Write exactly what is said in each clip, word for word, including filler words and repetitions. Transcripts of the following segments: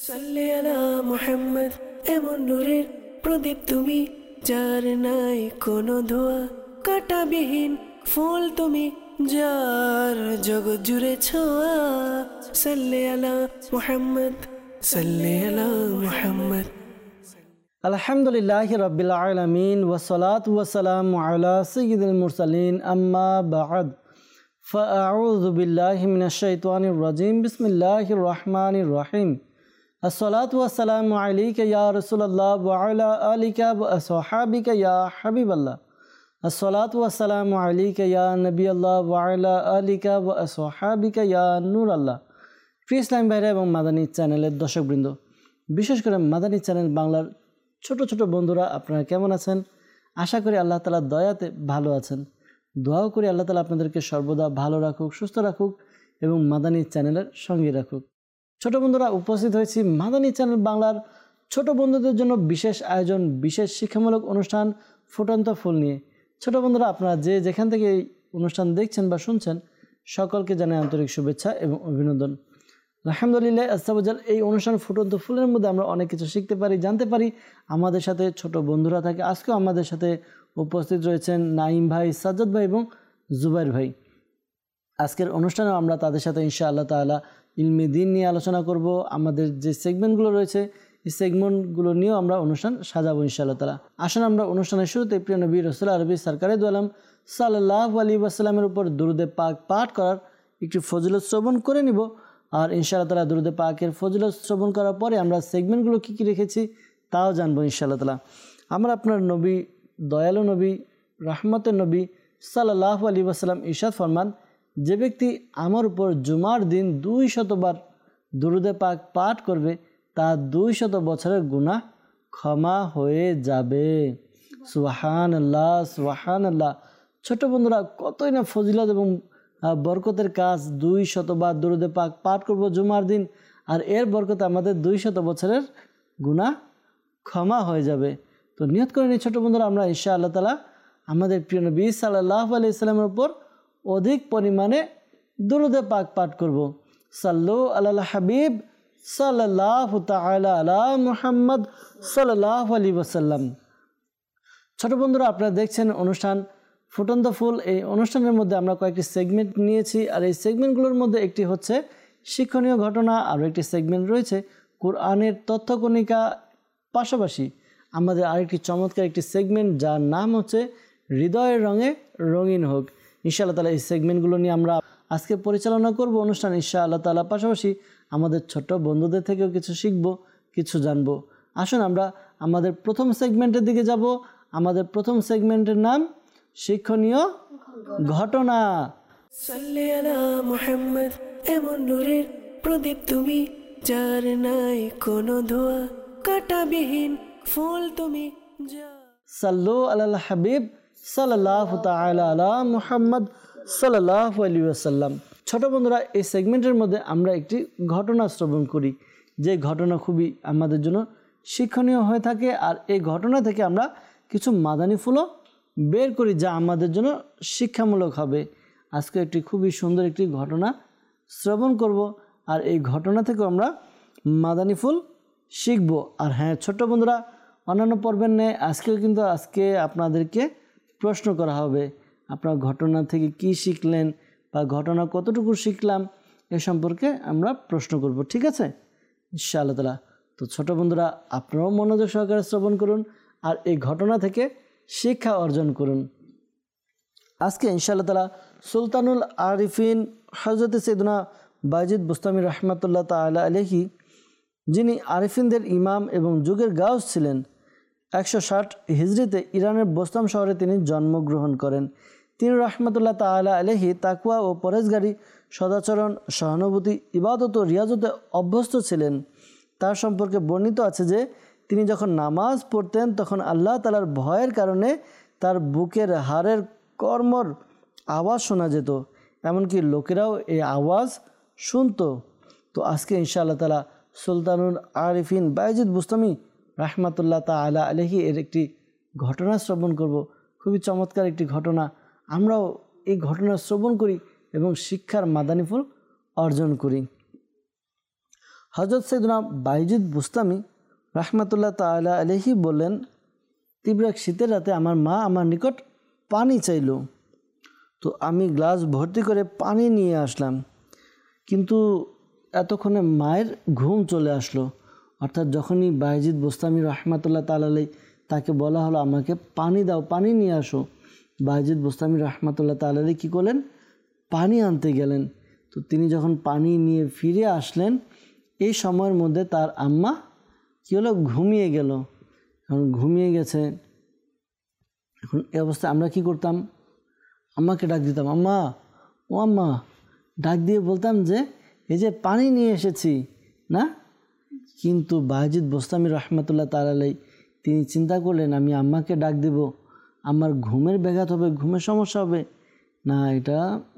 সাল্লি আলা মুহাম্মদ, এমন নূরের প্রদীপ তুমি, যার নাই কোনো ধোয়া, কাঁটাবিহীন ফুল তুমি, যার জগৎ জুড়ে ছোঁয়া। সাল্লি আলা মুহাম্মদ, সাল্লি আলা মুহাম্মদ। আলহামদুলিল্লাহি রাব্বিল আলামিন ওয়াসসালাতু ওয়াসসালামু আলা সাইয়্যিদিল মুরসালিন, আম্মা বা'দ। ফাআউযু বিল্লাহি মিনাশ শাইতানির রাজিম। বিসমিল্লাহির রহমানির রহিম। আসসালাতু ওয়াসসালামু আলাইকা ইয়া রাসূলুল্লাহ ওয়া আলা আলিকা ওয়া আসহাবিকা ইয়া হাবিবাল্লাহ। আসসালাতু ওয়াসসালামু আলাইকা ইয়া নবিয়াল্লাহ ওয়া আলা আলিকা ওয়া আসহাবিকা ইয়া নূরাল্লাহ। প্রিয় ইসলাম ভাইরা এবং মাদানী চ্যানেলের দর্শকবৃন্দ, বিশেষ করে মাদানী চ্যানেল বাংলার ছোট ছোট বন্ধুরা, আপনারা কেমন আছেন? আশা করি আল্লাহ তাআলার দয়াতে ভালো আছেন। দোয়াও করি আল্লাহ তাআলা আপনাদেরকে সর্বদা ভালো রাখুক, সুস্থ রাখুক এবং মাদানী চ্যানেলের সঙ্গে রাখুক। ছোট বন্ধুরা, উপস্থিত হয়েছি মাদানী চ্যানেল বাংলার ছোট বন্ধুদের জন্য বিশেষ আয়োজন, বিশেষ শিক্ষামূলক অনুষ্ঠান ফুটন্ত ফুল নিয়ে। ছোট বন্ধুরা, আপনারা যে যেখান থেকে এই অনুষ্ঠান দেখছেন বা শুনছেন, সকলকে জানাই আন্তরিক শুভেচ্ছা এবং অভিনন্দন। আলহামদুলিল্লাহ আস্তাবজাল, এই অনুষ্ঠান ফুটন্ত ফুলের মধ্যে আমরা অনেক কিছু শিখতে পারি, জানতে পারি। আমাদের সাথে ছোট বন্ধুরা থাকে। আজকেও আমাদের সাথে উপস্থিত রয়েছেন নাইম ভাই, সাজ্জাদ ভাই এবং জুবাইর ভাই। আজকের অনুষ্ঠানে আমরা তাদের সাথে ইনশাআল্লাহ তাআলা ইলমে দ্বীন নিয়ে আলোচনা করব। আমাদের যে সেগমেন্টগুলো রয়েছে, এই সেগমেন্টগুলো নিয়েও আমরা অনুষ্ঠান সাজাবো ইনশাআল্লাহ তাআলা। আসুন আমরা অনুষ্ঠানের শুরুতে প্রিয় নবী রাসূল আরবি সরকারে দু আলম সাল্লাল্লাহু আলাইহি ওয়াসাল্লামের উপর দুরূদে পাক পাঠ করার একটি ফজিলত শ্রবণ করে নিব। আর ইনশাআল্লাহ তাআলা দুরূদে পাকের ফজিলত শ্রবণ করার পরে আমরা সেগমেন্টগুলো কী কী রেখেছি তাও জানবো ইনশাআল্লাহ তাআলা। আমরা আপনার নবী, দয়ালু নবী, রহমতের নবী সাল্লাল্লাহু আলাইহি ওয়াসাল্লাম ইরশাদ ফরমান, যে ব্যক্তি আমার উপর জুমার দিন দুই শতবার দুরূদে পাক পাঠ করবে, তার দুই শত বছরের গুনাহ ক্ষমা হয়ে যাবে। সুবহানাল্লাহ, সুবহানাল্লাহ। ছোট বন্ধুরা, কতই না ফজিলত এবং বরকতের কাজ। দুই শতবার দুরূদে পাক পাঠ করব জুমার দিন, আর এর বরকতে আমাদের দুই শত বছরের গুনাহ ক্ষমা হয়ে যাবে। তো নিয়ত করে নিই ছোট বন্ধুরা, আমরা ইনশাআল্লাহ তাআলা আমাদের প্রিয় নবী সাল্লাল্লাহু আলাইহি ওয়াসাল্লামের উপর অধিক পরিমাণে দুরূদে পাক পাঠ করব। সাল্লু আলাল হাবিব সাল্লাল্লাহু তাআলা আলা মুহাম্মদ সাল্লাল্লাহু আলাইহি ওয়াসাল্লাম। ছোট বন্ধুরা, আপনারা দেখছেন অনুষ্ঠান ফুটন্ত ফুল। এই অনুষ্ঠানের মধ্যে আমরা কয়েকটি সেগমেন্ট নিয়েছি, আর এই সেগমেন্টগুলোর মধ্যে একটি হচ্ছে শিক্ষণীয় ঘটনা, আর একটি সেগমেন্ট রয়েছে কোরআনের তথ্যকণিকা। পাশাপাশি আমাদের আরেকটি চমৎকার একটি সেগমেন্ট, যার নাম হচ্ছে হৃদয়ের রঙে রঙিন হোক। ইনশাআল্লাহ তাআলা এই সেগমেন্টগুলো নিয়ে আমরা আজকে পরিচালনা করব অনুষ্ঠান ইনশাআল্লাহ তাআলা। পাশাপাশি আমাদের ছোট্ট বন্ধুদের থেকেও কিছু শিখব, কিছু জানব। আসুন আমরা আমাদের প্রথম সেগমেন্টের দিকে যাব। আমাদের প্রথম সেগমেন্টের নাম শিক্ষণীয় ঘটনা। সাল্লি আলা মুহাম্মদ, এমন নূরের প্রদীপ তুমি, যার নাই কোনো ধোয়া, কাঁটাবিহীন ফুল তুমি, যার সাল্লু আলাল হাবিব সাল্লাল্লাহু তাআলা আলা মুহাম্মদ সাল্লাল্লাহু আলাইহি ওয়াসাল্লাম। ছোট বন্ধুরা, এই সেগমেন্টের মধ্যে আমরা একটি ঘটনা শ্রবণ করি, যে ঘটনা খুবই আমাদের জন্য শিক্ষণীয় হয়ে থাকে। আর এই ঘটনা থেকে আমরা কিছু মাদানী ফুলও বের করি, যা আমাদের জন্য শিক্ষামূলক হবে। আজকে একটি খুবই সুন্দর একটি ঘটনা শ্রবণ করব, আর এই ঘটনা থেকে আমরা মাদানী ফুল শিখব। আর হ্যাঁ ছোট্ট বন্ধুরা, অন্যান্য পর্বের ন্যায় আজকেও কিন্তু আজকে আপনাদেরকে প্রশ্ন করা হবে। আপনার ঘটনা থেকে কি শিখলেন বা ঘটনা কতটুকু শিখলাম, এ সম্পর্কে আমরা প্রশ্ন করব। ঠিক আছে ইনশাআল্লাহ তাআলা। তো ছোট বন্ধুরা, আপনারাও মনোযোগ সহকারে শ্রবণ করুন আর এই ঘটনা থেকে শিক্ষা অর্জন করুন। আজকে ইনশাআল্লাহ তাআলা সুলতানুল আরিফিন হযরত সৈয়দনা বায়জিদ বুস্তামি রহমাতুল্লাহ তাআলা আলাইহি, যিনি আরিফিনদের ইমাম এবং যুগের গাউস ছিলেন, একশো ষাট হিজরিতে ইরানের বোস্তাম শহরে তিনি জন্মগ্রহণ করেন। তিনি রহমাতুল্লাহ তাআলা আলাইহি তাকওয়া ও পরেজগারি, সদাচরণ, সহানুভূতি, ইবাদত ও রিয়াজতে অভ্যস্ত ছিলেন। তার সম্পর্কে বর্ণিত আছে যে তিনি যখন নামাজ পড়তেন তখন আল্লাহ তাআলার ভয়ের কারণে তার বুকের হাড়ের কর্মর আওয়াজ শোনা যেত, এমনকি লোকেরাও এই আওয়াজ শুনত। তো আজকে ইনশাআল্লাহ তাআলা সুলতানুল আরিফিন বায়জিদ বুস্তামি রহমাতুল্লাহ তাআলা আলাইহি এর একটি ঘটনা শ্রবণ করব। খুবই চমৎকার একটি ঘটনা। আমরাও এই ঘটনা শ্রবণ করি এবং শিক্ষার মাদানী ফুল অর্জন করি। হযরত সাইয়েদনা বাইজিদ বুস্তামি রাহমাতুল্লাহ তাআলা আলাইহি বললেন, তীব্র এক শীতের রাতে আমার মা আমার নিকট পানি চাইল। তো আমি গ্লাস ভর্তি করে পানি নিয়ে আসলাম, কিন্তু এতক্ষণে মায়ের ঘুম চলে আসলো। অর্থাৎ যখনই বাইজিদ বুস্তামি রাহমাতুল্লাহ তাআলা আলাইহি তাকে বলা হলো আমাকে পানি দাও, পানি নিয়ে আসো, বাইজিদ বুস্তামি রাহমাতুল্লাহ তাআলা আলাইহি কী করলেন, পানি আনতে গেলেন। তো তিনি যখন পানি নিয়ে ফিরে আসলেন, এই সময়ের মধ্যে তার আম্মা কী হলো, ঘুমিয়ে গেল। এখন ঘুমিয়ে গেছে, এখন এই অবস্থায় আমরা কি করতাম, আম্মাকে ডাক দিতাম, আম্মা ও আম্মা, ডাক দিয়ে বলতাম যে এই যে পানি নিয়ে এসেছি না। কিন্তু বাইজিদ বুস্তামি রাহমাতুল্লাহ তাআলা আলাইহি তিনি চিন্তা করলেন আমি আম্মাকে ডাক দেব, আমার ঘুমের ব্যাঘাত হবে, ঘুমের সমস্যা হবে, না এটা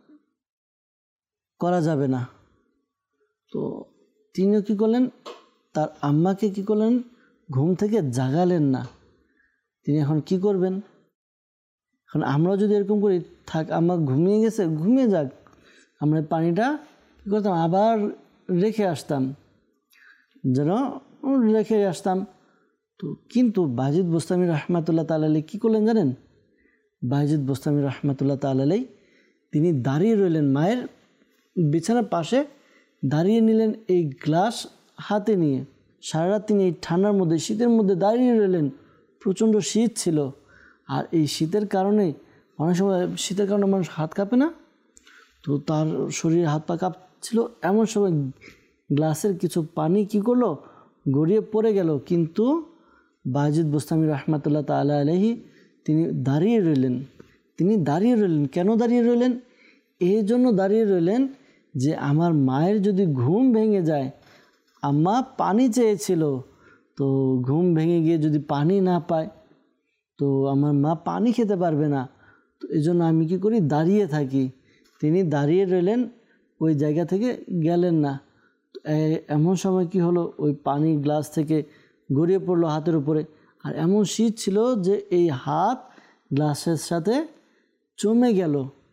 করা যাবে না। তো তিনিও কী করলেন, তার আম্মাকে কী করলেন, ঘুম থেকে জাগালেন না। তিনি এখন কি করবেন, এখন আমরাও যদি এরকম করি, থাক আম্মা ঘুমিয়ে গেছে, ঘুমিয়ে যাক, আমরা পানিটা কী করতাম, আবার রেখে আসতাম, যেন রেখে আসতাম। তো কিন্তু বাইজিদ বুস্তামি রাহমাতুল্লাহ তাআলা আলাইহি কী করলেন জানেন, বাইজিদ বুস্তামি রাহমাতুল্লাহ তাআলা আলাইহি তিনি দাঁড়িয়ে রইলেন, মায়ের বিছানার পাশে দাঁড়িয়ে নিলেন, এই গ্লাস হাতে নিয়ে। সারা রাত তিনি এই ঠান্ডার মধ্যে, শীতের মধ্যে দাঁড়িয়ে রইলেন। প্রচণ্ড শীত ছিল, আর এই শীতের কারণে অনেক সময় শীতের কারণে মানুষ হাত কাঁপে না, তো তার শরীরে হাত পা কাঁপছিল। এমন সময় গ্লাসের কিছু পানি কি করলো, গড়িয়ে পড়ে গেল। কিন্তু বাইজিদ বুস্তামি রাহমাতুল্লাহ তাআলা আলাইহি তিনি দাঁড়িয়ে রইলেন। তিনি দাঁড়িয়ে রইলেন কেন দাঁড়িয়ে রইলেন, এই জন্য দাঁড়িয়ে রইলেন যে আমার মায়ের যদি ঘুম ভেঙে যায়, আম্মা পানি চেয়েছিল, তো ঘুম ভেঙে গিয়ে যদি পানি না পায়, তো আমার মা পানি খেতে পারবে না। তো এই জন্য আমি কী করি, দাঁড়িয়ে থাকি। তিনি দাঁড়িয়ে রইলেন, ওই জায়গা থেকে গেলেন না। এমন সময় কি হলো, ওই পানি গ্লাস থেকে গড়িয়ে পড়লো হাতের উপরে, আর এমন শীত ছিল যে এই হাত গ্লাসের সাথে জমে গেল।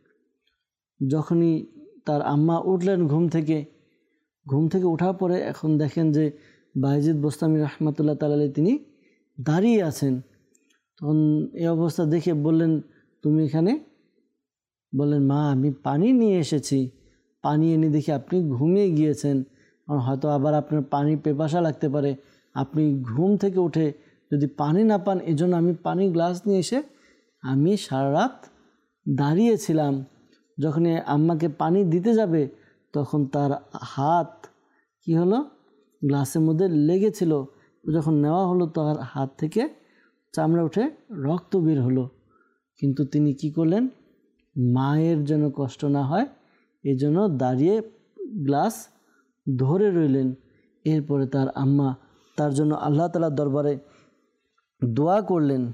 যখনই তার আম্মা উঠলেন ঘুম থেকে, ঘুম থেকে ওঠার পরে এখন দেখেন যে বাইজিদ বুস্তামি রাহমাতুল্লাহ তাআলা আলাইহি তিনি দাঁড়িয়ে আছেন। তখন এই অবস্থা দেখে বললেন, তুমি এখানে, বললেন মা আমি পানি নিয়ে এসেছি, পানি এনে দেখি আপনি ঘুমিয়ে গিয়েছেন, হয়তো আবার আপনার পানি পিপাসা লাগতে পারে, আপনি ঘুম থেকে উঠে যদি পানি না পান, এজন্য আমি পানি গ্লাস নিয়ে এসে আমি সারা রাত দাঁড়িয়েছিলাম। যখন আম্মাকে পানি দিতে যাবে, তখন তার হাত কি হলো, গ্লাসের মধ্যে লেগেছিল। যখন নেওয়া হলো, তার হাত থেকে চামড়া উঠে রক্ত বের হলো। কিন্তু তিনি কি করলেন, মায়ের যেন কষ্ট না হয় এই জন্য দাঁড়িয়ে গ্লাস ধরে রইলেন। এরপরে তার আম্মা তার জন্য আল্লাহ তাআলার দরবারে দোয়া করলেন।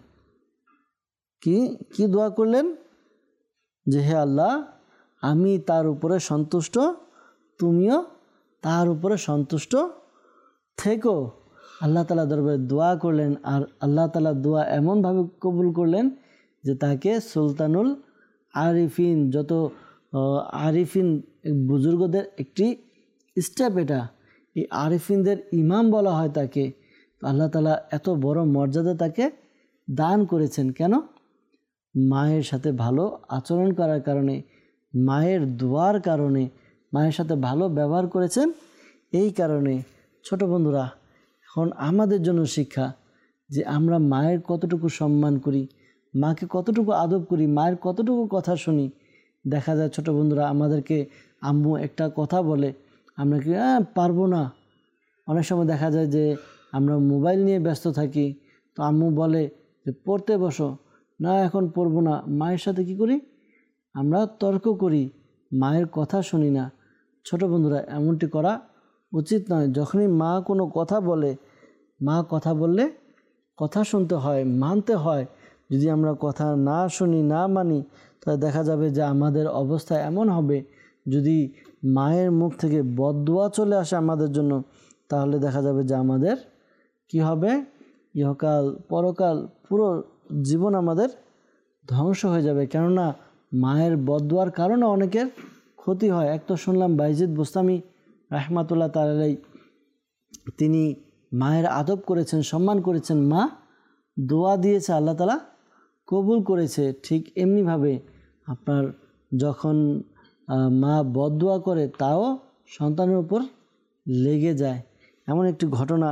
কি কি দোয়া করলেন, যে হে আল্লাহ, আমি তার উপরে সন্তুষ্ট, তুমিও তার উপরে সন্তুষ্ট থেকো। আল্লাহ তাআলা দরবারে দোয়া করলেন, আর আল্লাহ তাআলা দোয়া এমনভাবে কবুল করলেন যে তাকে সুলতানুল আরিফিন, যত আরিফিন বুজুর্গদের একটি স্টেপ, এটা এই আরিফিনদের ইমাম বলা হয় তাকে। আল্লাহ তাআলা এত বড় মর্যাদা তাকে দান করেছেন। কেন? মায়ের সাথে ভালো আচরণ করার কারণে, মায়ের দোয়ার কারণে, মায়ের সাথে ভালো ব্যবহার করেছেন, এই কারণে। ছোট বন্ধুরা, এখন আমাদের জন্য শিক্ষা যে আমরা মায়ের কতটুকু সম্মান করি, মাকে কতটুকু আদব করি, মায়ের কতটুকু কথা শুনি। দেখা যায় ছোট বন্ধুরা, আমাদেরকে আম্মু একটা কথা বলে, আমরা কি হ্যাঁ পারবো না। অনেক সময় দেখা যায় যে আমরা মোবাইল নিয়ে ব্যস্ত থাকি, তো আম্মু বলে যে পড়তে বসো, না এখন পড়বো না। মায়ের সাথে কি করি, আমরা তর্ক করি, মায়ের কথা শুনি না। ছোট বন্ধুরা, এমনটি করা উচিত নয়। যখনই মা কোনো কথা বলে, মা কথা বললে কথা শুনতে হয়, মানতে হয়। যদি আমরা কথা না শুনি, না মানি, তাহলে দেখা যাবে যে আমাদের অবস্থা এমন হবে, যদি মায়ের মুখ থেকে বদদুয়া চলে আসে আমাদের জন্য, তাহলে দেখা যাবে যে আমাদের কি হবে, ইহকাল পরকাল পুরো জীবন আমাদের ধ্বংস হয়ে যাবে। কেননা মায়ের বদদুয়ার কারণে অনেকের ক্ষতি হয়। এক তো শুনলাম বাইজিদ বুস্তামি রাহমাতুল্লাহ তাআলা আলাইহি তিনি মায়ের আদব করেছেন, সম্মান করেছেন, মা দোয়া দিয়েছে, আল্লাহ তাআলা কবুল করেছে। ঠিক এমনিভাবে আপনার যখন মা বদদোয়া করে তাও সন্তানের উপর লেগে যায়। এমন একটি ঘটনা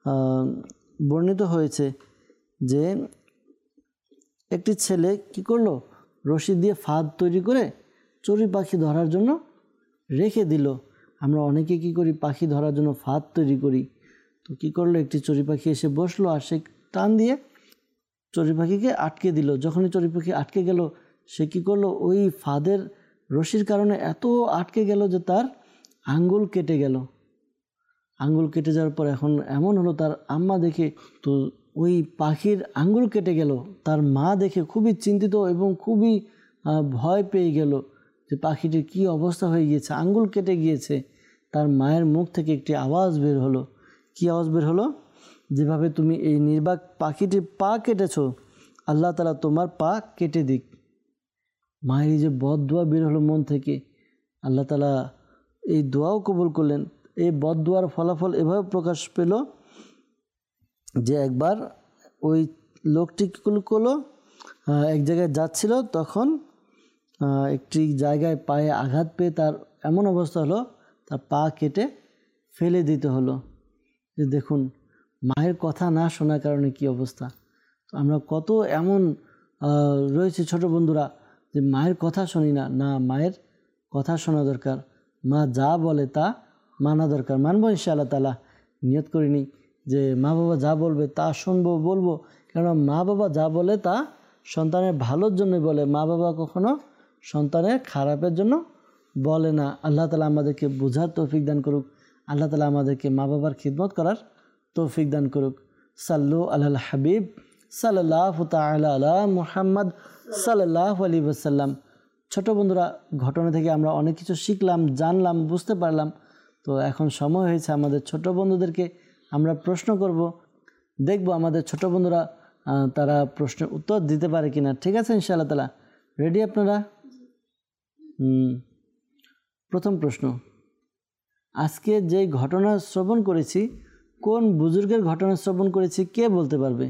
বর্ণিত হয়েছে যে একটি ছেলে কি করলো, রশি দিয়ে ফাঁদ তৈরি করে চড়ুই পাখি ধরার জন্য রেখে দিল। আমরা অনেকে কি করি, পাখি ধরার জন্য ফাঁদ তৈরি করি। তো কি করলো, একটি চড়ুই পাখি এসে বসলো আর সে টান দিয়ে চড়ুই পাখিকে আটকে দিল। যখনই চড়ুই পাখি আটকে গেল, সে কি করলো, ওই ফাঁদের রশির কারণে এত আটকে গেল যে তার আঙ্গুল কেটে গেল। আঙ্গুল কেটে যাওয়ার পর এখন এমন হলো, তার আম্মা দেখে, তো ওই পাখির আঙ্গুল কেটে গেল, তার মা দেখে খুবই চিন্তিত এবং খুবই ভয় পেয়ে গেল যে পাখিটির কি অবস্থা হয়ে গিয়েছে, আঙ্গুল কেটে গিয়েছে। তার মায়ের মুখ থেকে একটি আওয়াজ বের হলো। কি আওয়াজ বের হলো? যেভাবে তুমি এই নির্বাক পাখিটির পা কেটেছো, আল্লাহ তাআলা তোমার পা কেটে দিক। মায়ের এই যে বদদোয়া বের হলো মন থেকে, আল্লাহ তাআলা এই দোয়াও কবুল করলেন। এই বদদোয়ার ফলাফল এভাবে প্রকাশ পেল যে একবার ওই লোকটি কী করলো, এক জায়গায় যাচ্ছিল, তখন একটি জায়গায় পায়ে আঘাত পেয়ে তার এমন অবস্থা হলো, তার পা কেটে ফেলে দিতে হলো। যে দেখুন, মায়ের কথা না শোনার কারণে কি অবস্থা। তো আমরা কত এমন রয়েছে ছোট বন্ধুরা যে মায়ের কথা শুনি না। না, মায়ের কথা শোনা দরকার, মা যা বলে তা মানা দরকার। মানবো ইনশাআল্লাহ তাআলা, নিয়ত করিনি যে মা বাবা যা বলবে তা শুনবো, বলবো। কেননা মা বাবা যা বলে তা সন্তানের ভালোর জন্যই বলে, মা বাবা কখনো সন্তানের খারাপের জন্য বলে না। আল্লাহ তাআলা আমাদেরকে বোঝার তৌফিক দান করুক। আল্লাহ তাআলা আমাদেরকে মা বাবার খিদমত করার তৌফিক দান করুক। সাল্লু আলাল হাবিব সাল্লাল্লাহু তাআলা আলা মুহাম্মদ সাল্লাল্লাহু আলাইহি ওয়াসাল্লাম। ছোট বন্ধুরা, ঘটনা থেকে আমরা অনেক কিছু শিখলাম, জানলাম, বুঝতে পারলাম। তো এখন সময় হয়েছে আমাদের ছোট বন্ধুদেরকে আমরা প্রশ্ন করব, দেখব আমাদের ছোট বন্ধুরা তারা প্রশ্নের উত্তর দিতে পারে কিনা। ঠিক আছে ইনশাআল্লাহ তাআলা? রেডি আপনারা? হুম প্রথম প্রশ্ন, আজকে যে ঘটনা শ্রবণ করেছি, কোন বুজুর্গের ঘটনা শ্রবণ করেছি, কে বলতে পারবে?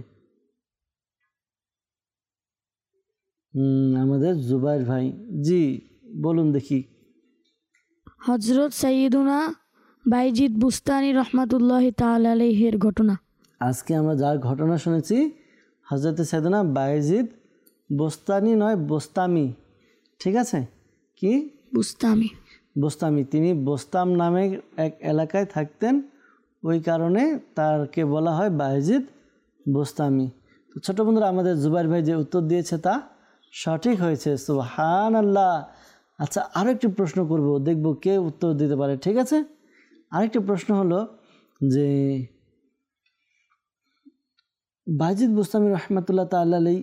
হুম আমাদের জুবাইর ভাই। জি বলুন দেখি। হযরত সাইয়্যিদুনা বাইজিদ বুস্তানি রহমাতুল্লাহি তাআলা আলাইহির ঘটনা। আজকে আমরা যার ঘটনা শুনেছি, হযরত সাইয়্যিদুনা বাইজিদ বুস্তানি নয়, বোস্তামি। ঠিক আছে? কি? বুস্তামি। বোস্তামি। তিনি বোস্তাম নামে এক এলাকায় থাকতেন, ওই কারণে তারকে বলা হয় বাইজিদ বোস্তামি। তো ছোট বন্ধুরা, আমাদের জুবাইর ভাই যে উত্তর দিয়েছে তা সঠিক হয়েছে। সুবহানাল্লাহ। আচ্ছা, আরও একটি প্রশ্ন করব, দেখব কে উত্তর দিতে পারে। ঠিক আছে? আরেকটি প্রশ্ন হলো যে বাইজিদ বুস্তামি রহমাতুল্লাহ তাআলা আলাইহি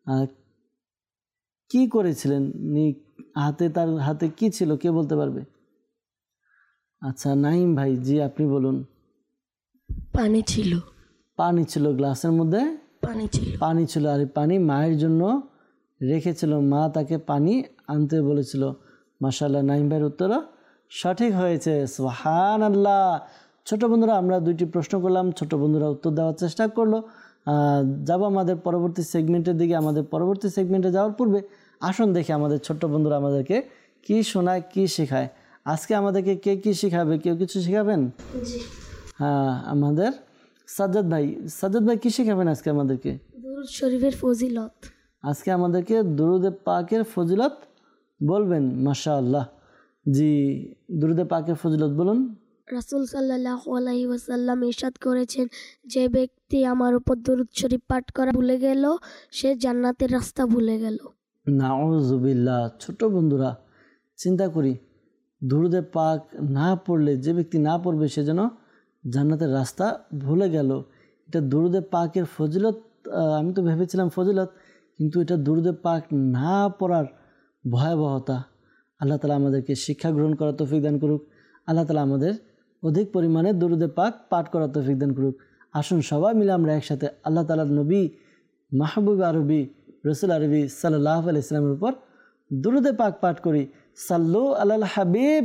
কি করেছিলেন? হাতে, তার হাতে কি ছিল, কে বলতে পারবে? আচ্ছা নাইম ভাই, জি আপনি বলুন। পানি ছিল। পানি ছিল, গ্লাসের মধ্যে পানি ছিল। পানি ছিল আর পানি মায়ের জন্য রেখেছিল, মা তাকে পানি আনতে বলেছিল। মাশাআল্লাহ, নাইম ভাইয়ের উত্তর সঠিক হয়েছে। সুবহানাল্লাহ। ছোট বন্ধুরা, আমরা দুইটি প্রশ্ন করলাম, ছোট বন্ধুরা উত্তর দেওয়ার চেষ্টা করলো। যাব আমাদের পরবর্তী সেগমেন্টের দিকে। আমাদের পরবর্তী সেগমেন্টে যাওয়ার পূর্বে আসুন দেখি আমাদের ছোট্ট বন্ধুরা আমাদেরকে কি শোনায়, কি শেখায়। আজকে আমাদেরকে কে কি শেখাবে? কেউ কিছু শেখাবেন? হ্যাঁ, আমাদের সাজ্জাদ ভাই। সাজ্জাদ ভাই কি শেখাবেন আজকে আমাদেরকে? দুরূদ শরীফের ফজিলত। আজকে আমাদেরকে দুরূদে পাকের ফজিলত বলবেন। মাশাআল্লাহ। জি, দুরূদে পাকের ফজিলত বলুন। রাসূল সাল্লাল্লাহু আলাইহি ওয়াসাল্লাম ইরশাদ করেছেন, যে ব্যক্তি আমার উপর দুরূদ শরীফ পাঠ করা ভুলে গেল, সে জান্নাতের রাস্তা ভুলে গেল। নাউযুবিল্লাহ। ছোট বন্ধুরা, চিন্তা করি, দুরূদে পাক না পড়লে, যে ব্যক্তি না পড়বে সে যেন জান্নাতের রাস্তা ভুলে গেল। এটা দুরূদে পাকের ফজিলত। আমি তো ভেবেছিলাম ফজিলত, কিন্তু এটা দুরূদে পাক না পড়ার ভয়াবহতা। আল্লাহ তাআলা আমাদেরকে শিক্ষা গ্রহণ করার তৌফিক দান করুক। আল্লাহ তাআলা আমাদের অধিক পরিমাণে দুরূদে পাক পাঠ করার তৌফিক দান করুক। আসুন সবাই মিলে আমরা একসাথে আল্লাহ তাআলার নবী মাহবুব আরবি রসুল আরবি সাল্লাল্লাহু আলাইহি ওয়াসাল্লামের উপর দুরূদে পাক পাঠ করি। সাল্লু আলাল হাবিব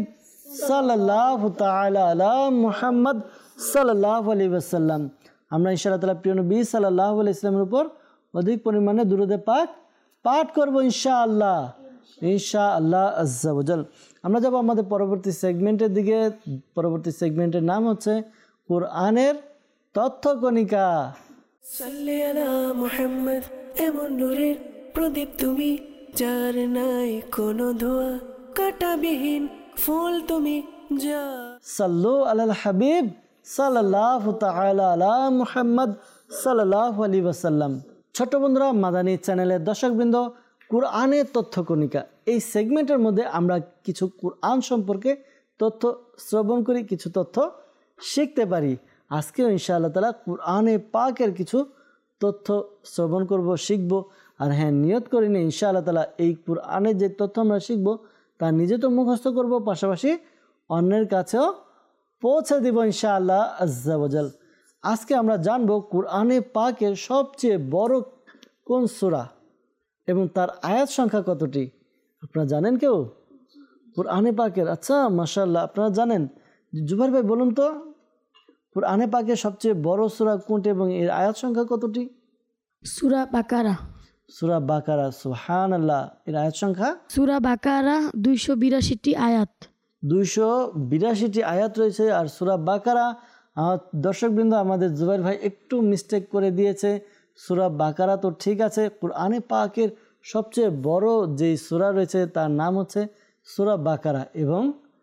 সাল্লাল্লাহু তাআলা আলা মুহাম্মদ সাল্লাল্লাহু আলাইহি ওয়াসাল্লাম। আমরা ইনশাআল্লাহ তাআলা প্রিয় নবী সাল্লাল্লাহু আলাইহি ওয়াসাল্লামের উপর অধিক পরিমাণে দুরূদে পাক পাঠ করব ইনশাআল্লাহ ইনশাআল্লাহ আজ্জা ওয়া জাল। আমরা যাব আমাদের পরবর্তী সেগমেন্টের দিকে। পরবর্তী সেগমেন্টের নাম হচ্ছে কোরআনের তথ্য কণিকা। সাল্লি আলা মুহাম্মদ, এমন নূরের প্রদীপ তুমি, যার নাই কোনো ধোয়া, কাঁটাবিহীন ফুল তুমি যা। সাল্লু আলাল হাবিব সাল্লাল্লাহু তাআলা আলা মুহাম্মদ সাল্লাল্লাহু আলাইহি ওয়াসাল্লাম। ছোট বন্ধুরা, মাদানী চ্যানেলের দর্শকবৃন্দ, কোরআনের তথ্য কণিকা এই সেগমেন্টের মধ্যে আমরা কিছু কোরআন সম্পর্কে তথ্য শ্রবণ করি, কিছু তথ্য শিখতে পারি। আজকেও ইনশাআল্লাহ তাআলা কোরআনে পাকের কিছু তথ্য শ্রবণ করব, শিখব। আর হ্যাঁ, নিয়ত করি না ইনশাআল্লাহ তাআলা এই কোরআনের যে তথ্য আমরা শিখব তা নিজে তো মুখস্থ করব, পাশাপাশি অন্যের কাছেও পৌঁছে দিব ইনশাআল্লাহ আজ্জা ওয়া জাল। আজকে আমরা জানব কোরআনে পাকের সবচেয়ে বড় কোন সূরা এবং তার আয়াত সংখ্যা কতটি। আপনারা জানেন কেউ কোরআনে পাকের? আচ্ছা, মাশাআল্লাহ, আপনারা জানেন। জুবাইর ভাই বলুন তো, কোরআনে পাকের সবচেয়ে বড় সূরা কোনটি এবং এর আয়াত সংখ্যা কতটি? সূরা বাকারা। সূরা বাকারা, সুবহানাল্লাহ। এর আয়াত সংখ্যা? সূরা বাকারা দুইশো বিরাশিটি আয়াত। দুইশো বিরাশিটি আয়াত রয়েছে। আর সূরা বাকারা, দর্শকবৃন্দ, আমাদের জুবাইর ভাই একটু মিস্টেক করে দিয়েছে। সূরা বাকারা তো ঠিক আছে, কোরআনে পাকের সবচেয়ে বড় যেই সূরা রয়েছে তার নাম হচ্ছে সূরা বাকারা এবং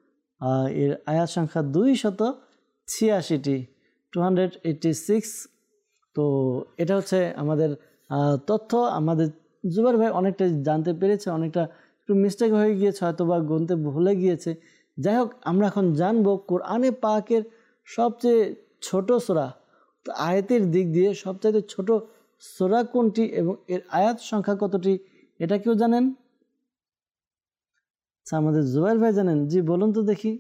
এর আয়াত সংখ্যা দুইশত ছিয়াশিটি, টু হান্ড্রেড এইটটি সিক্স। তো এটা হচ্ছে আমাদের তথ্য। আমাদের জুবাইর ভাই অনেকটা জানতে পেরেছে, অনেকটা একটু মিস্টেক হয়ে গিয়েছে, হয়তো বা গুনতে ভুলে গিয়েছে। যাই হোক, আমরা এখন জানবো কোরআনে পাকের সবচেয়ে ছোট সূরা, তো আয়াতের দিক দিয়ে সবচেয়ে ছোট সূরা কোনটি এবং এর আয়াত সংখ্যা কতটি, এটা কেউ জানেন? আচ্ছা, আমাদের জুবাইর ভাই জানেন? জি বলুন তো দেখি।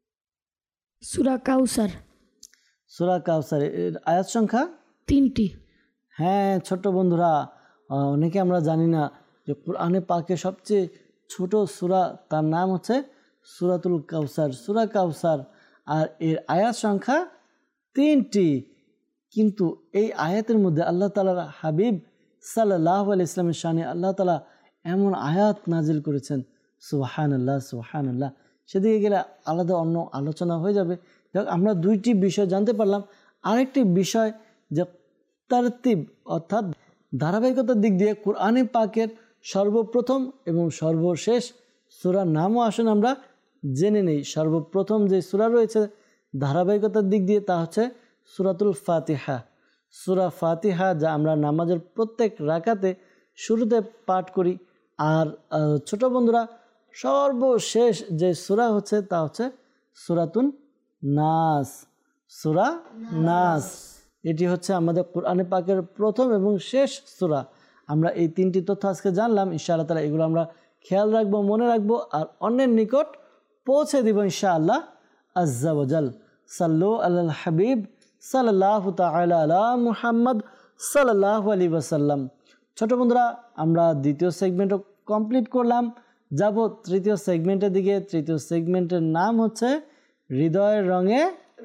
সূরা কাউসার। সূরা কাউসার, এর আয়াত সংখ্যা তিনটি। হ্যাঁ ছোট বন্ধুরা, অনেকে আমরা জানি না যে কোরআনে পাকে সবচেয়ে ছোট সূরা তার নাম হচ্ছে সূরাতুল কাউসার, সূরা কাউসার। আর এর আয়াত সংখ্যা তিনটি। কিন্তু এই আয়াতের মধ্যে আল্লাহ তাআলার হাবিব সাল্লাল্লাহু আলাইহি ওয়াসাল্লামের শানে আল্লাহ তাআলা এমন আয়াত নাজিল করেছেন, সুবহানাল্লাহ সুবহানাল্লাহ। সেদিকে গেলে আলাদা অন্য আলোচনা হয়ে যাবে। যাক, আমরা দুইটি বিষয় জানতে পারলাম। আরেকটি বিষয় যে তারতিব অর্থাৎ ধারাবাহিকতার দিক দিয়ে কোরআনে পাকের সর্বপ্রথম এবং সর্বশেষ সূরার নামও আসুন আমরা জেনে নেই। সর্বপ্রথম যে সূরা রয়েছে ধারাবাহিকতার দিক দিয়ে তা হচ্ছে সূরাতুল ফাতিহা। সূরা ফাতিহা, যা আমরা নামাজের প্রত্যেক রাকাতে শুরুতে পাঠ করি। আর ছোট বন্ধুরা, সর্বশেষ যে সূরা হচ্ছে তা হচ্ছে সূরাতুন নাস, সূরা নাস। এটি হচ্ছে আমাদের কোরআনে পাকের প্রথম এবং শেষ সূরা। আমরা এই তিনটি তথ্য আজকে জানলাম। ইনশাআল্লাহ তাআলা এগুলো আমরা খেয়াল রাখবো, মনে রাখবো আর অন্যের নিকট পৌঁছে দিব ইনশাআল্লাহ আজ্জা ওয়া জাল। সাল্লু আলাল হাবিব সাল্লাল্লাহু তাআলা আলা মুহাম্মদ সাল্লাল্লাহু আলাইহি ওয়াসাল্লাম। ছোট বন্ধুরা, আমরা দ্বিতীয় সেগমেন্টও কমপ্লিট করলাম, যাব তৃতীয় সেগমেন্টের দিকে। তৃতীয় সেগমেন্টের নাম হচ্ছে হৃদয়ের রঙে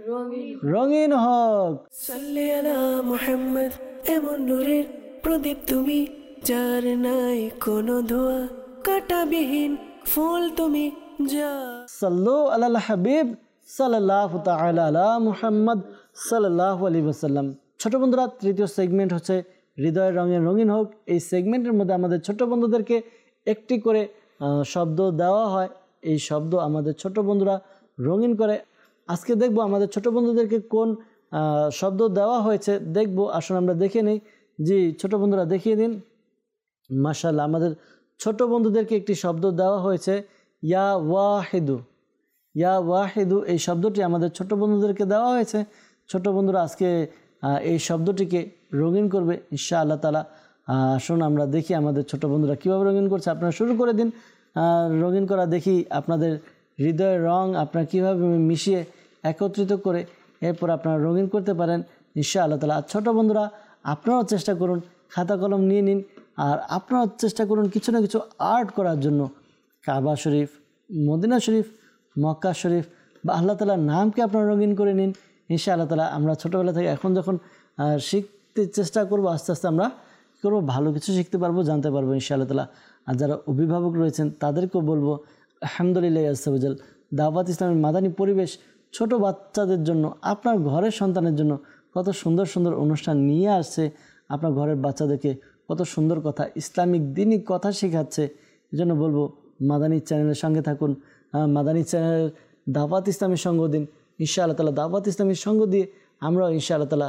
রঙিন হোক। সাল্লি আলা মুহাম্মদ, এমন নূরের প্রদীপ তুমি, যার নাই কোনো ধোয়া, কাঁটাবিহীন ফুল তুমি যা। সাল্লু আলাল হাবিব সাল্লাল্লাহু তাআলা আলা মুহাম্মদ সাল্লাল্লাহু আলাইহি ওয়াসাল্লাম। ছোট বন্ধুরা, তৃতীয় সেগমেন্ট হচ্ছে হৃদয়ের রঙে রঙিন হোক। এই সেগমেন্টের মধ্যে আমাদের ছোট বন্ধুদেরকে একটি করে শব্দ দেওয়া হয়। এই শব্দ আমাদের ছোট বন্ধুরা রঙিন করে। আজকে দেখব আমাদের ছোট বন্ধুদেরকে কোন শব্দ দেওয়া হয়েছে, দেখব। আসুন আমরা দেখে নিই। জি ছোট বন্ধুরা, দেখিয়ে দিন। মাশাআল্লাহ, আমাদের ছোট বন্ধুদেরকে একটি শব্দ দেওয়া হয়েছে, ইয়া ওয়াহিদু। ইয়া ওয়াহিদু এই শব্দটি আমাদের ছোট বন্ধুদেরকে দেওয়া হয়েছে। ছোট বন্ধুরা আজকে এই শব্দটিকে রঙিন করবে ইনশাআল্লাহ তাআলা। আসুন আমরা দেখি আমাদের ছোট বন্ধুরা কীভাবে রঙিন করছে। আপনারা শুরু করে দিন রঙিন করা, দেখি আপনাদের হৃদয়ের রং আপনারা কীভাবে মিশিয়ে একত্রিত করে এরপর আপনারা রঙিন করতে পারেন ইনশাআল্লাহ তাআলা। আর ছোটো বন্ধুরা, আপনারাও চেষ্টা করুন, খাতা কলম নিয়ে নিন আর আপনারাও চেষ্টা করুন কিছু না কিছু আর্ট করার জন্য। কাবা শরীফ, মদিনা শরীফ, মক্কা শরীফ বা আল্লাহ তাআলার নামকে আপনারা রঙিন করে নিন। ইনশাআল্লাহ তাআলা আমরা ছোটোবেলা থেকে এখন যখন শিখতে চেষ্টা করব, আস্তে আস্তে আমরা করবো ভালো কিছু শিখতে পারবো, জানতে পারবো ইনশাআল্লাহ তাআলা। আর যারা অভিভাবক রয়েছেন তাদেরকেও বলবো আলহামদুলিল্লাহ আজ্জাওয়াজাল, দাওয়াত ইসলামের মাদানী পরিবেশ ছোট বাচ্চাদের জন্য, আপনার ঘরের সন্তানের জন্য কত সুন্দর সুন্দর অনুষ্ঠান নিয়ে আসছে। আপনার ঘরের বাচ্চাদেরকে কত সুন্দর কথা, ইসলামিক দিনই কথা শেখাচ্ছে। এই জন্য বলবো মাদানী চ্যানেলের সঙ্গে থাকুন, মাদানী চ্যানেলের দাওয়াত ইসলামের সঙ্গ দিন। ইনশাআল্লাহ তাআলা দাওয়াত ইসলামের সঙ্গ দিয়ে আমরাও ইনশাআল্লাহ তাআলা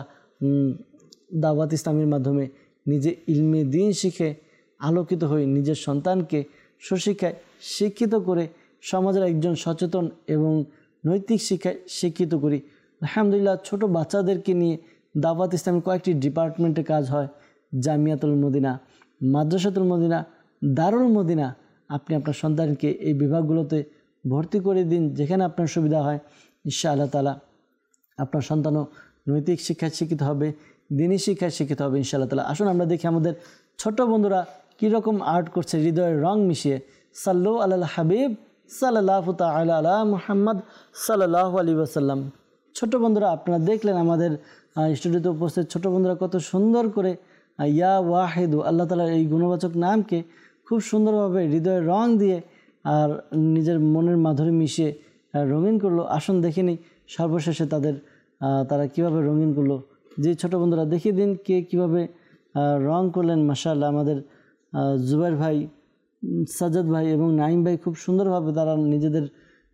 দাওয়াত ইসলামের মাধ্যমে নিজে ইলমে দিন শিখে আলোকিত হই, নিজের সন্তানকে সুশিক্ষায় শিক্ষিত করে সমাজের একজন সচেতন এবং নৈতিক শিক্ষায় শিক্ষিত করি। আলহামদুলিল্লাহ ছোট বাচ্চাদেরকে নিয়ে দাওয়াত ইসলামের কয়েকটি ডিপার্টমেন্টে কাজ হয়, জামিয়াতুল মদিনা, মাদ্রাসাতুল মদিনা, দারুল মদিনা। আপনি আপনার সন্তানকে এই বিভাগগুলোতে ভর্তি করে দিন, যেখানে আপনার সুবিধা হয়। ইনশাআল্লাহ তাআলা আপনার সন্তানও নৈতিক শিক্ষায় শিক্ষিত হবে, দিনী শিক্ষায় শিক্ষিত হবে ইনশাআল্লাহ তাআলা। আসুন আমরা দেখি আমাদের ছোট বন্ধুরা কীরকম আর্ট করছে হৃদয়ের রং মিশিয়ে। সাল্লু আলাল হাবিব সাল্লাল্লাহু তাআলা আলা মুহাম্মদ সাল্লাল্লাহু আলাইহি ওয়াসাল্লাম। ছোট বন্ধুরা আপনারা দেখলেন আমাদের স্টুডিওতে উপস্থিত ছোট বন্ধুরা কত সুন্দর করে ইয়া ওয়াহিদু আল্লাহ তাআলার এই গুণবাচক নামকে খুব সুন্দরভাবে হৃদয়ের রং দিয়ে আর নিজের মনের মাধুরী মিশিয়ে রঙিন করলো। আসুন দেখে নিই সর্বশেষে তাদের তারা কিভাবে রঙিন করলো। যে ছোট বন্ধুরা দেখিয়ে দিন কে কীভাবে রং করলেন। মাশাআল্লাহ আমাদের জুবাইর ভাই, সাজ্জাদ ভাই এবং নাইম ভাই খুব সুন্দরভাবে তারা নিজেদের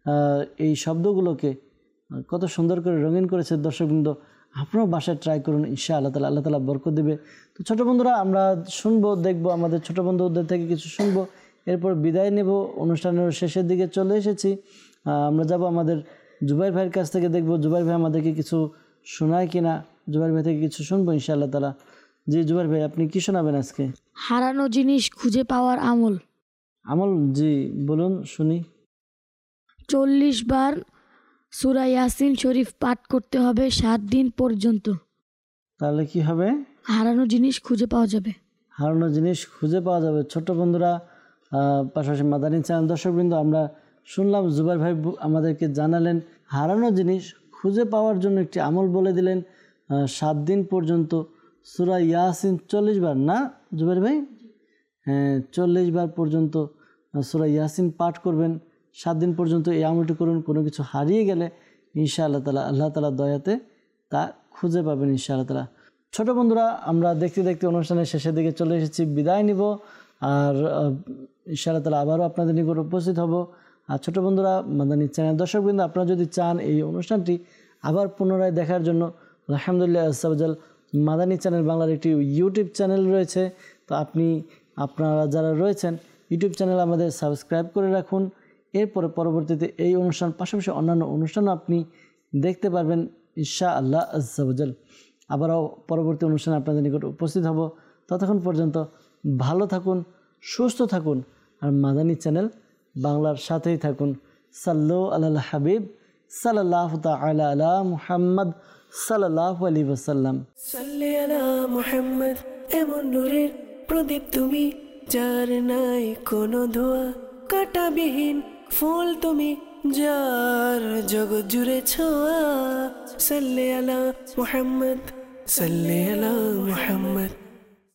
এই শব্দগুলোকে কত সুন্দর করে রঙিন করেছে। দর্শকবৃন্দ আপনারাও বাসায় ট্রাই করুন, ইনশাআল্লাহ তাআলা আল্লাহ তাআলা বরকত দেবে। তো ছোট বন্ধুরা আমরা শুনবো, দেখবো, আমাদের ছোট বন্ধুদের থেকে কিছু শুনবো, এরপর বিদায় নেব। অনুষ্ঠানের শেষের দিকে চলে এসেছি। আমরা যাব আমাদের জুবাইর ভাইয়ের কাছ থেকে, দেখবো জুবাইর ভাই আমাদেরকে কিছু শোনায় কিনা। জুবাইর ভাই থেকে কিছু শুনবো ইনশাআল্লাহ তাআলা। জি জুবাইর ভাই আপনি কি শোনাবেন আজকে? হারানো জিনিস খুঁজে পাওয়ার আমল। আমল, জি বলুন শুনি। চল্লিশ বার সূরা ইয়াসিন শরীফ পাঠ করতে হবে সাত দিন পর্যন্ত। তাহলে কি হবে? হারানো জিনিস খুঁজে পাওয়া যাবে। হারানো জিনিস খুঁজে পাওয়া যাবে। ছোট বন্ধুরা, পাশাপাশি মাদানী চ্যানেল দর্শকবৃন্দ আমরা শুনলাম জুবাইর ভাই আমাদেরকে জানালেন হারানো জিনিস খুঁজে পাওয়ার জন্য একটি আমল বলে দিলেন। সাত দিন পর্যন্ত সূরা ইয়াসিন চল্লিশ বার, না জুবাইর ভাই? হ্যাঁ, চল্লিশ বার পর্যন্ত সূরা ইয়াসিন পাঠ করবেন, সাত দিন পর্যন্ত এই আমলটি করুন। কোনো কিছু হারিয়ে গেলে ইনশাআল্লাহ তাআলা আল্লাহ তাআলা দয়াতে তা খুঁজে পাবেন ইনশাআল্লাহ তাআলা। ছোট বন্ধুরা আমরা দেখতে দেখতে অনুষ্ঠানের শেষের দিকে চলে এসেছি, বিদায় নিব। আর ইনশাআল্লাহ তাআলা আবারও আপনাদের নিকট উপস্থিত হব। আর ছোট বন্ধুরা মাদানী চ্যানেল দর্শকবৃন্দ আপনারা যদি চান এই অনুষ্ঠানটি আবার পুনরায় দেখার জন্য, আলহামদুলিল্লাহ আজ্জাওয়াজাল মাদানী চ্যানেল বাংলার একটি ইউটিউব চ্যানেল রয়েছে। তো আপনি আপনারা যারা রয়েছেন ইউটিউব চ্যানেল আমাদের সাবস্ক্রাইব করে রাখুন। এরপরে পরবর্তীতে এই অনুষ্ঠান পাশাপাশি অন্যান্য অনুষ্ঠানও আপনি দেখতে পারবেন ইনশাআল্লাহ আজ্জাওয়াজাল। আবারও পরবর্তী অনুষ্ঠানে আপনাদের নিকট উপস্থিত হব। ততক্ষণ পর্যন্ত ভালো থাকুন, সুস্থ থাকুন আর মাদানী চ্যানেল বাংলার সাথেই থাকুন। সাল্লু আলাল হাবিব সাল্লাল্লাহু তাআলা আলা মুহাম্মদ সাল্লাল্লাহু আলাইহি ওয়াসাল্লাম। সাল্লি আলা মুহাম্মদ, এমন নূরের প্রদীপ তুমি, যার নাই কোনো ধোয়া, কাঁটাবিহীন ফুল তুমি, যার জগৎ জুড়ে ছোঁয়া। সাল্লি আলা মুহাম্মদ, সাল্লি আলা মুহাম্মদ।